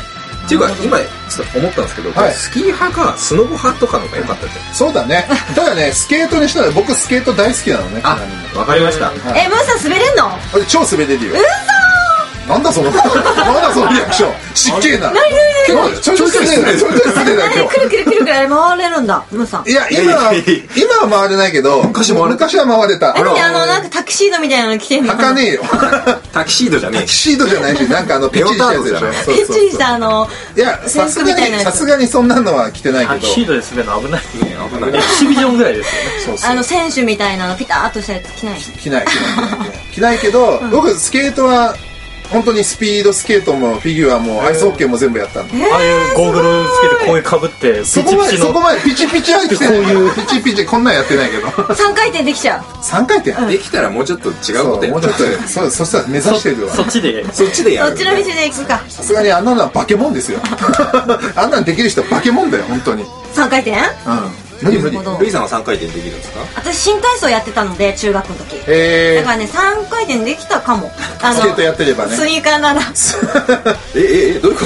っていうか今ちょっと思ったんですけど、はい、スキー派かスノボ派とかの方が良かったじゃん。 そうだね。ただねスケートにしたら僕スケート大好きなのね。 あ、わかりました。はい、 え、ムーさん滑れんの？ 俺超滑れるよ。 うそなんだそのなんだそのリアクション失敬な。ちょいちょい失礼だよ。ちょいちょい失礼だよ。 くるくるくるくる回れるんだムーさん。 いや今は今は回れないけど昔は回れた。 あのなんかタキシードみたいなの着てんの。 履かねえよ。 タキシードじゃねえ。 タキシードじゃないしなんかあのピッチリしたやつでしょ。 ピッチリしたあのいやさすがにさすがにそんなのは着てないけど。 タキシードで滑るの危ない。危ない。エキシビジョンぐらいですよね。 そうそう。 あの選手みたいなのピタッとしたやつ着ない。 着ない着ない着ないけど僕スケートは本当にスピードスケートもフィギュアもアイスホッケーも全部やったんで、 ああいうゴーグルつけてこういうかぶってピチピチのそこまでピチピチは来てこういうピチピチこんなんやってないけどさんかい転できちゃう。 さんかい転できたらもうちょっと違うことやもうちょっとそうそしたら目指してるわ。 そっちでそっちでやる。 そっちの店で行くか。 さすがにあんなのは化け物ですよ。あんなんできる人は化け物だよ本当に。 さんかい転？ うん無理無理。 ルイさんはさんかい転できるんですか？ 私新体操やってたので中学の時。 へだからねさんかい転できたかも。 あのスケートやってればね。 スニーカーなら。 えええどういうこと？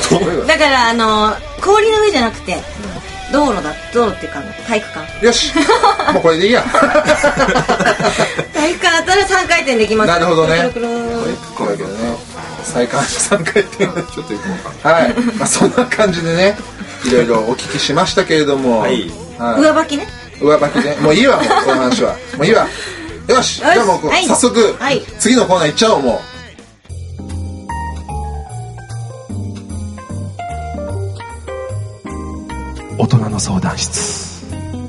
だからあの氷の上じゃなくて道路だ道路っていうか体育館。 よしもうこれでいいや。 体育館だったらさんかい転できます。 なるほどね。 くるくるこれだけどね再開さんかい転ちょっと行こうか。 はいまあそんな感じでねいろいろお聞きしましたけれども。はい。 上履きね。 上履きね。もういいわもうこの話は。もういいわ。よし。じゃあもう早速次のコーナー行っちゃおうもう。大人の相談室。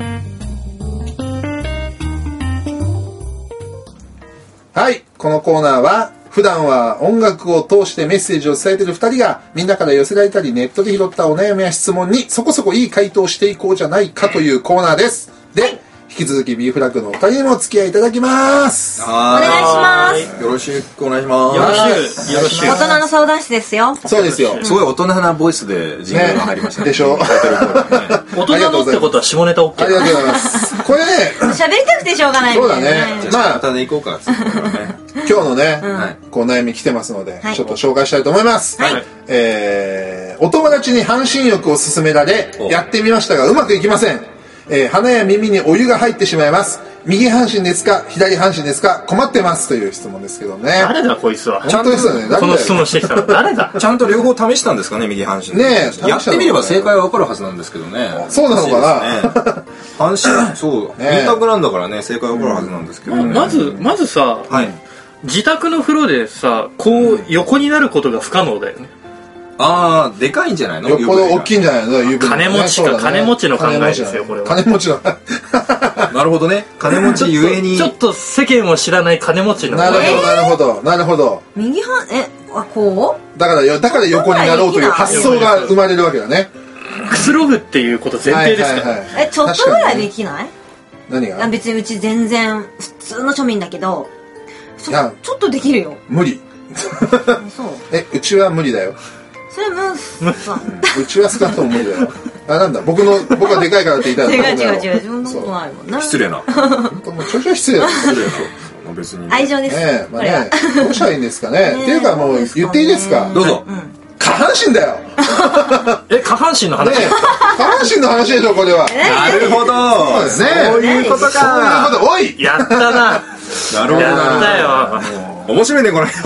はい。このコーナーは普段は音楽を通してメッセージを伝えているふたりがみんなから寄せられたりネットで拾ったお悩みや質問にそこそこいい回答をしていこうじゃないかというコーナーです。で、引き続き B フラッグのお二人にもお付き合いいただきます。 お願いします。 よろしくお願いします。 よろしくよろしく。 大人の相談室ですよ。 そうですよ。 すごい大人なボイスでジングルが入りましたね。 でしょ。 大人のってことは下ネタ OK。 ありがとうございます。これね喋りたくてしょうがないそうだね。 まあまたでいこうか。 今日のね、こう悩み来てますので、ちょっと紹介したいと思います。はい。えー、お友達に半身浴を勧められ、やってみましたがうまくいきません。えー、鼻や耳にお湯が入ってしまいます。右半身ですか左半身ですか困ってますという質問ですけどね。 誰だこいつは。 本当ですよね。 この質問してきたの誰だ。 ちゃんと両方試したんですかね右半身。 ねえ。やってみれば正解はわかるはずなんですけどね。 そうなのかな。 半身そう二択なんだからね正解わかるはずなんですけどね。 まずまずさ。はい。自宅の風呂でさこう横になることが不可能だよね。 ああでかいんじゃないの。 よっぽど大きいんじゃないの。湯船金持ちか金持ちの考えですよこれは。 金持ちの。 なるほどね。金持ちゆえにちょっと世間を知らない金持ちの。 なるほどなるほどなるほど。 右半えあこう。だからよだから横になろうという発想が生まれるわけだね。 くつろぐっていうこと前提ですから。 えちょっとぐらいできない？ 何が？ 別にうち全然普通の庶民だけど。ちょっとできるよ。 無理。 そう。 えうちは無理だよ。 それムースはうちは少なくとも無理だよ。あなんだ僕の僕はでかいからって言ったら。 違う違う違う自分のことないもんな。 失礼な。 もうちょいちょい失礼だ。失礼だ。 別に。 愛情です。 ねまあねどうしたらいいんですかね。っていうかもう言っていいですか。 どうぞ。 下半身だよ。 え下半身の話。 下半身の話でしょこれは。 なるほど。 そうですね。 そういうことか。 そういうことおい。 やったな。 なるほど。 やったよ。 面白いねこれ。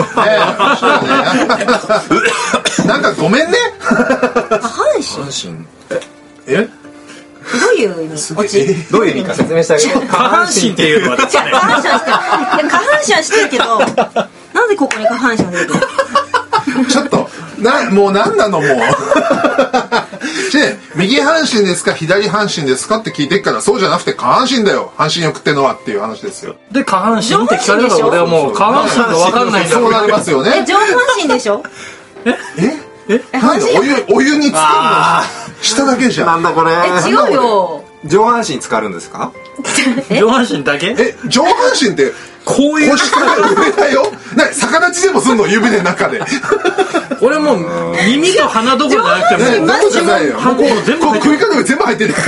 なんかごめんね。 下半身。 え？ どういう意味？落ち。 どういう意味か説明してあげる。 下半身っていうのはですね。 下半身は知ってる。下半身は知ってるけど、なんでここに下半身が出てくる？ ちょっとなもうなんなのもう。で右半身ですか左半身ですかって聞いてっからそうじゃなくて下半身だよ半身浴ってのはっていう話ですよ。 で下半身って聞かれたから俺はもう下半身が分かんないんだ。 そうなりますよね。 え上半身でしょ？ えええなんでお湯お湯に浸かるの下だけじゃん。 なんだこれ。 え違うよ。 上半身浸かるんですか？ 上半身だけ？ え上半身ってこういう腰から上だよ。な逆立ちでもすんの湯船の中で。 俺もう耳と鼻どころじゃなくてもどこじゃないよ。こう首から上全部入ってる。 こ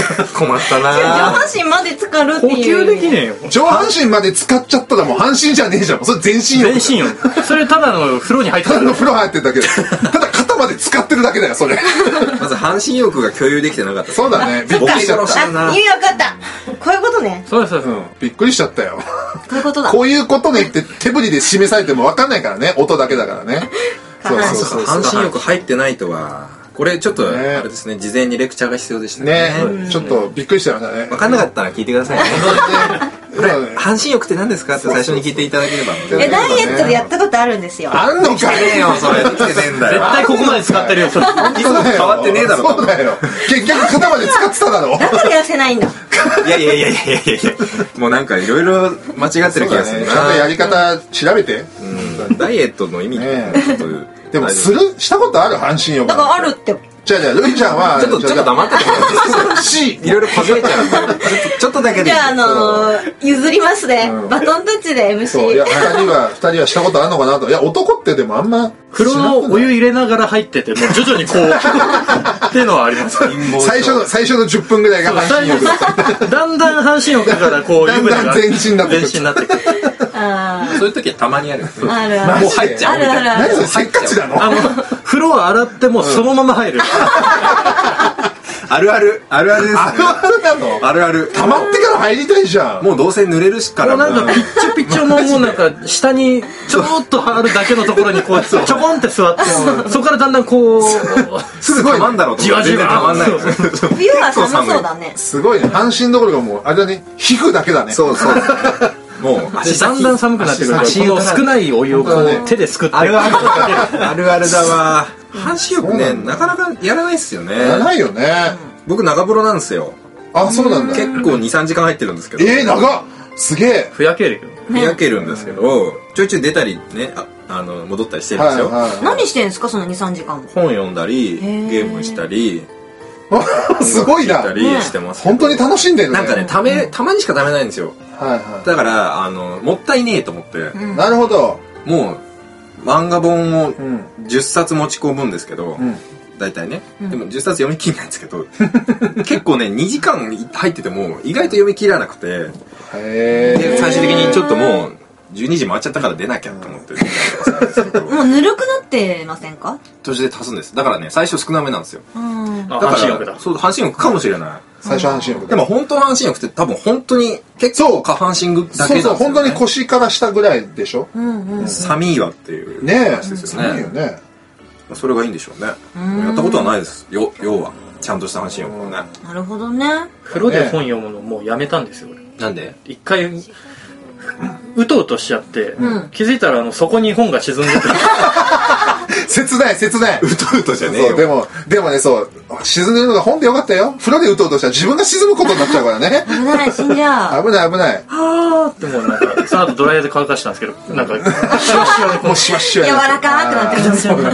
困ったな。 上半身まで浸かるっていう。 呼吸できねえよ。 上半身まで使っちゃったらもう半身じゃねえじゃん。それ全身浴。 全身浴。それただの風呂に入ってたる。 だの風呂入ってるだけだよ。ただ肩まで使ってるだけだよ、それ。 まず半身浴が共有できてなかった。 そうだね。びっくりしちゃった。 あ、意味わかった。こういうことね。 そうですそうです。 うん。びっくりしちゃったよ。 こういうことだ。 こういうことねって手振りで示されても分かんないからね。音だけだからね。そうそうそう。 半身浴入ってないとは。これちょっとあれですね、事前にレクチャーが必要でしたね。 ね、ちょっとびっくりしちゃいましたね。 分かんなかったら聞いてくださいね。これ半身浴って何ですかって最初に聞いていただければ。 え、ダイエットでやったことあるんですよ。 あんのかい。 ねえよ、それ。できてねえんだよ。 絶対ここまで使ってるよ。いつも変わってねえだろ。 そうだよ。結局肩まで使ってただろ。 だから痩せないんだ。 いやいやいやいやいやいや。もうなんかいろいろ間違ってる気がするな。 ちゃんとやり方調べて。 ダイエットの意味という。 でもするしたことある半身浴。 だからあるって。 じゃあじゃあルイちゃんはちょっとちょっと黙っててもらっていいし、いろいろ数えちゃうんで、ちょっとだけで。 じゃああの譲りますね。バトンタッチで エムシー。 そういや二人は二人はしたことあるのかなと。いや男ってでもあんま風呂のお湯入れながら入ってて、もう徐々にこうっていうのはあります。 最初の最初のじゅっぷんぐらいが半身浴だった。 だんだん半身浴からこうだんだん全身になってくる。 全身になってくる。 そういう時はたまにある。 あるある。 もう入っちゃうみたいな。 あるある。 何それせっかちなの？ あの風呂は洗ってもそのまま入る。 あるあるあるあるです。 あるあるなの？ あるある。 溜まってから入りたいじゃん。 もうどうせ濡れるしかもら。 うなんかピッチョピッチョのもうなんか下にちょろっとあるだけのところにこうちょこんって座ってそこからだんだんこうすぐたまんだろうと。 じわじわたまんない。 冬は寒そうだね。 すごいね。半身どころかもうあれだね。皮膚だけだね。 そうそう。もうだんだん寒くなってくるとこの少ないお湯をこう手ですくってあるあるあるあるだわ。半身浴ねなかなかやらないっすよね。 やらないよね。 僕長風呂なんですよ。 あ、そうなんだ。 結構にさんじかん入ってるんですけど。 えー、長っすげえ。 ふやけるよ。 ふやけるんですけど、ちょいちょい出たりね、ああの戻ったりしてるんですよ。 何してんですかそのにさんじかん。 本読んだりゲームしたり。 すごいな。 たりしてます。 本当に楽しんでるね。 なんかね、ためたまにしかためないんですよ。 はいはい。 だからあのもったいねえと思って、 なるほど。 もう漫画本をじゅっさつ持ち込むんですけど、大体ね。でもじゅっさつ読み切んないんですけど、結構ねにじかん入ってても意外と読み切らなくて、で最終的にちょっともうじゅうにじ回っちゃったから出なきゃと思ってもうぬるくなってませんか？ 途中で足すんです。だからね最初少なめなんですよ。 だから半身浴だ。 そう半身浴かもしれない。 最初半身浴でも本当の半身浴って多分本当に結構下半身だけなんですよね。 そうそう本当に腰から下ぐらいでしょ。 寒いわっていうね話ですよね。 寒いよね。 それがいいんでしょうね。やったことはないです。よ要はちゃんとした半身浴をね。 なるほどね。 風呂で本読むのもうやめたんですよ。 なんで？ 一回うとうとしちゃって、気づいたらあのそこに本が沈んでて。 切ない切ない。 うとうとじゃねえよ。 でもでもねそう沈んでるのが本でよかったよ。風呂でうとうとしたら自分が沈むことになっちゃうからね。 危ない死んじゃう。 危ない危ない。 はあってもうなんかその後ドライヤーで乾かしたんですけどなんかシワシワでもうシワシワ。 柔らかくなってるんですよ。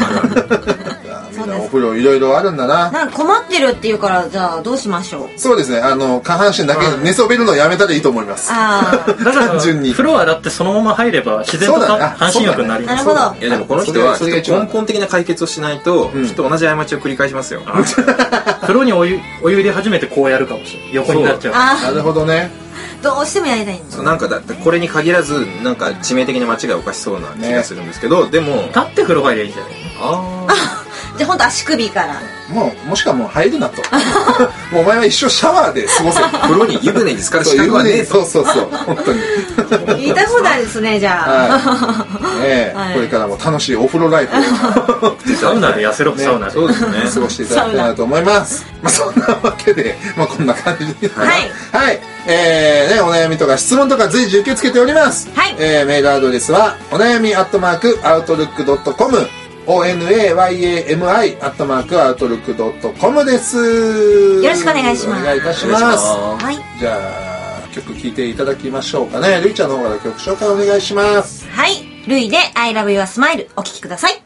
お風呂いろいろあるんだな。 なんか困ってるっていうからじゃあどうしましょう。 そうですね。あの下半身だけ寝そべるのをやめたらいいと思います。 ああ。 だから単純に風呂洗ってそのまま入れば自然と半身浴になります。 なるほど。 いやでもこの人は根本的な解決をしないときっと同じ過ちを繰り返しますよ。 風呂にお湯お湯入れ始めてこうやるかもしれない。横になっちゃう。 なるほどね。 どうしてもやりたいんです。 なんかだってこれに限らずなんか致命的な間違いを犯しそうな気がするんですけど、でも立って風呂入りゃいいんじゃない？ ああ。じゃあ本当足首から。 もうもしくはもう入るなと。もうお前は一生シャワーで過ごせ。 風呂に湯船に浸かる資格はねえそうそうそう本当に。 言いたい放題ですねじゃあ。 ねこれからも楽しいお風呂ライフをサウナで痩せろサウナで。 そうですね。 過ごしていただきたいなと思います。まあそんなわけでまあこんな感じではいはいえーねお悩みとか質問とか随時受け付けております。 はいえメールアドレスはお悩みアットマークアウトルックドットコム。オーエヌエーワイエーエムアイ アットマークアウトルックドットコムです。 よろしくお願いします。 お願いいたします。 はい。 じゃあ曲聴いていただきましょうかね。るいちゃんの方から曲紹介お願いします。 はい。ルイで I love your smile お聴きください。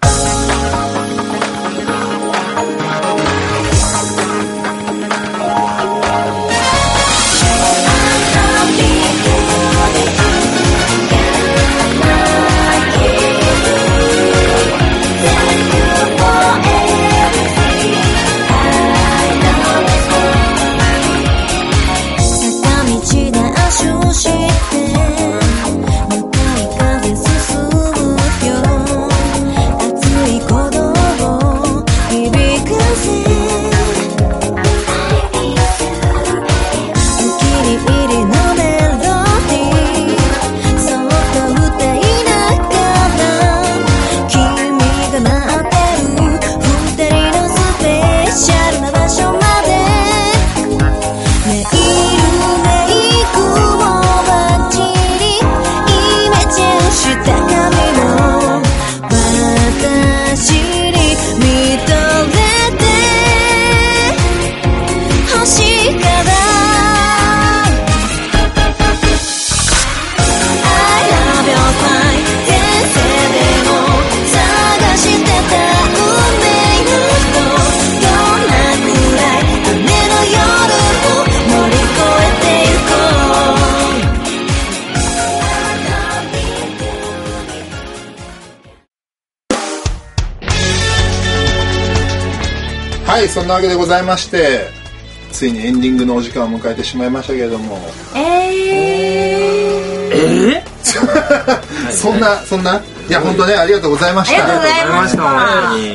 んなわけでございまして、ついにエンディングのお時間を迎えてしまいましたけれども、 えーえー、そんなそんないや本当ね、ありがとうございました。 ありがとうございました。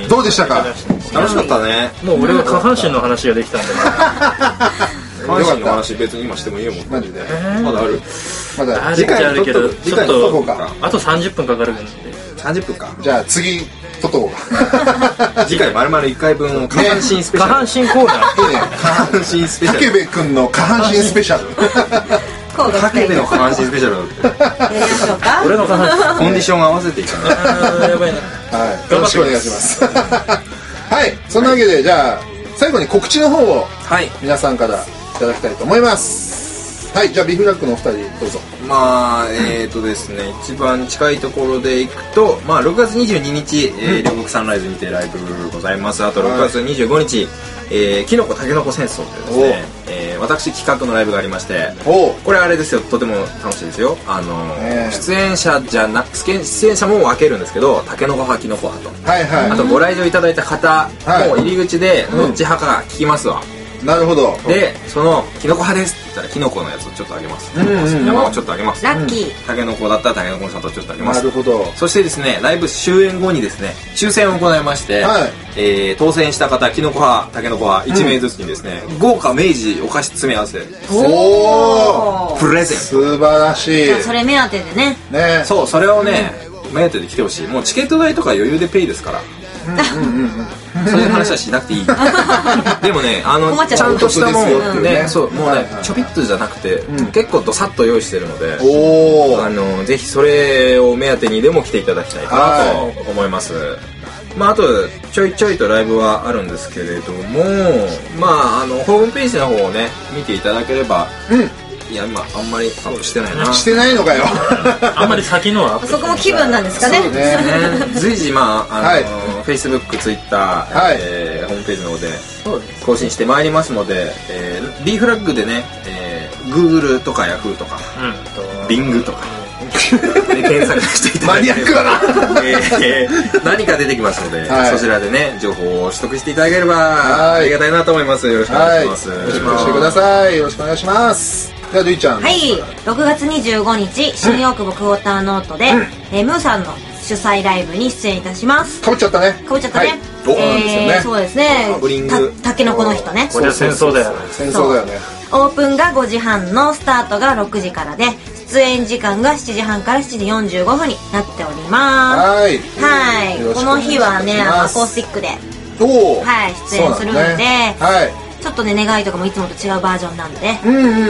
どうでしたか？ 楽しかったね。 もう俺は下半身の話ができたんで、 下半身の話別に今してもいいよ。もんマジでまだあるまだ次回あるけど、ちょっとかあとさんじゅっぷんかかるんでさんじゅっぷんか。 じゃあ次撮っとこうか。 次回丸々いっかいぶん下半身スペシャル、 下半身コーナーいいね。 下半身スペシャル、 武部君の下半身スペシャル。 武部の下半身スペシャルやりましょうか。 俺の下半身コンディション合わせていかない。 あーやばいな。 はい、よろしくお願いします。はい、そんなわけで、じゃあ最後に告知の方を皆さんからいただきたいと思います。はい、じゃあビーフラッグのお二人どうぞ。 まあえーとですね、一番近いところでいくと、まあろくがつにじゅうににち、えー、両国サンライズにてライブございます。あとろくがつにじゅうごにち、えー、キノコタケノコ戦争というですね、えー、私企画のライブがありまして、これあれですよ、とても楽しいですよ。あのーね、出演者じゃなく出演者も分けるんですけど、タケノコ派キノコ派と、はいはい、あとご来場いただいた方も入り口でどっち派か聞きますわ。 なるほど。 で、そのキノコ派ですって言ったらキノコのやつをちょっとあげます。キノコをちょっとあげます。 ラッキー。 タケノコだったらタケノコの里をちょっとあげます。 なるほど。 そしてですね、ライブ終演後にですね、抽選を行いまして、はい、えー、当選した方、キノコ派、タケノコ派いちめいずつにですね、うん、豪華明治お菓子詰め合わせおープレゼント。 素晴らしい。 じゃあそれ目当てでね。 ね、そう、それをね、うん、目当てで来てほしい。もうチケット代とか余裕でペイですから。そういう話はしなくていい。でもね、あのちゃんとしたもんね、そうもうね、ちょびっとじゃなくて結構どさっと用意してるので、あのぜひそれを目当てにでも来ていただきたいかなと思います。まああとちょいちょいとライブはあるんですけれども、まああのホームページの方をね見ていただければ。いや今あんまりアップしてないな。 してないのかよ。 あんまり先のはアップそこも気分なんですかね。 そうね。 随時まああの、はい、Facebook、Twitter、はい、えー、ホームページの方で更新してまいりますので、えー、B フラッグでね、えー、Google とか Yahoo とか、うん、Bing とかで検索していただければマニアックだな、えー、何か出てきますので、はい、そちらでね情報を取得していただければありがたいなと思います。よろしくお願いします。はい、よろしくしてください。よろしくお願いします。じゃあるいちゃん。 はい、ろくがつにじゅうごにち新大久保クォーターノートで、うん、えー、ムーさんの主催ライブに出演いたします。 かぶっちゃったね。 かぶっちゃったね。はい、 そうなんですよね。 えー、そうですね。た、たけのこの人ね。 これは戦争だよね。 戦争だよね。 オープンがごじはんのスタートがろくじからで、出演時間がしちじはんからしちじよんじゅうごふんになっております。 はい。 はい。この日はね、アコースティックで、はい、出演するので、ね、はい。ちょっとね願いとかもいつもと違うバージョンなんで、うんうんうんうん、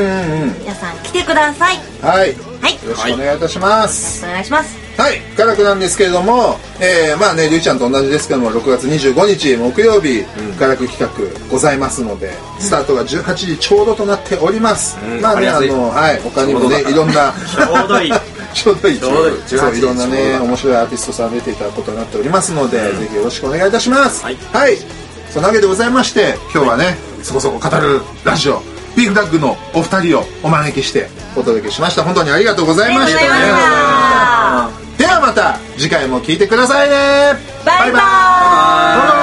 皆さん来てください。 はい。 はい。 よろしくお願いいたします。 よろしくお願いします。 はい。ガラクなんですけれども、えー、まあね、りゅうちゃんと同じですけども、ろくがつにじゅうごにち木曜日、うん、ガラク企画ございますので、スタートがじゅうはちじちょうどとなっております。うん、まあね、あの、はい、他にもね、いろんなちょうどいい。 ちょうどいい。ちょうどいい。そう、いろんなね、面白いアーティストさん出ていただくことになっておりますので、うん、ぜひよろしくお願いいたします。はい。はい。そんなわけでございまして、今日はね、そこそこ語るラジオ、ビーフラッグのお二人をお招きしてお届けしました。本当にありがとうございました。ではまた次回も聞いてくださいね。 バイバーイ。